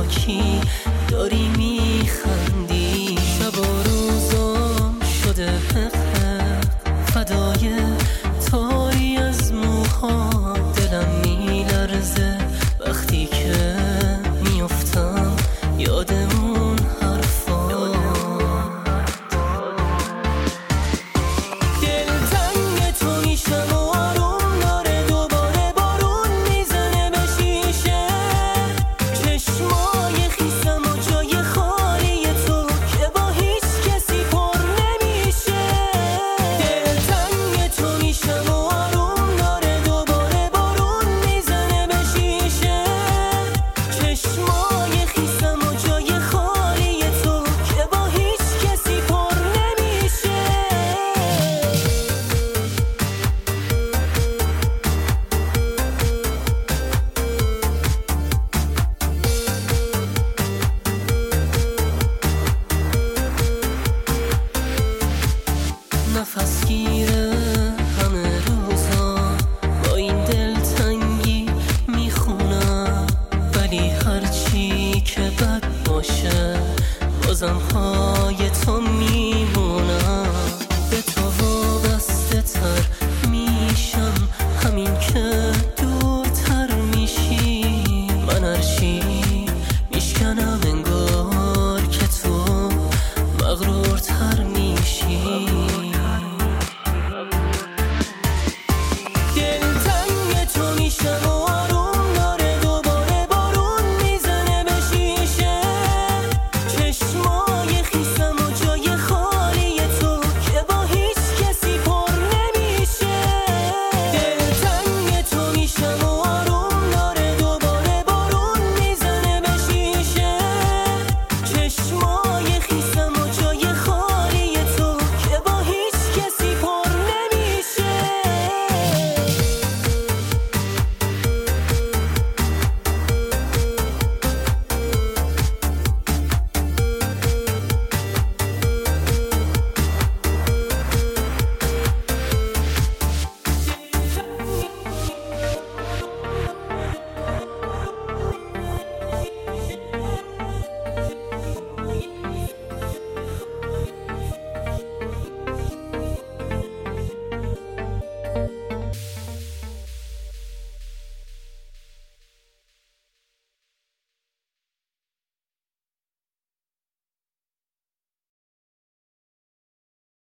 کی داری میخندی. شب و روزم شده حق فدای تاری از موها. دلم میلرزه وقتی که میافتم یادمون حرفا. دلتنگ تو میشم و آروم داره دوباره بارون میزنه به شیشه. چشمای خیسم و جای خالی تو که با هیچ کسی پر نمیشه. دلتنگ تو میشم و آروم داره دوباره بارون میزنه به شیشه. چشمای خیسم و جای خالی تو که با هیچ کسی پر نمیشه. نفس گیره همه روزا با این دلتنگی میخونم. ولی هرچی که بد باشه بازم پای تو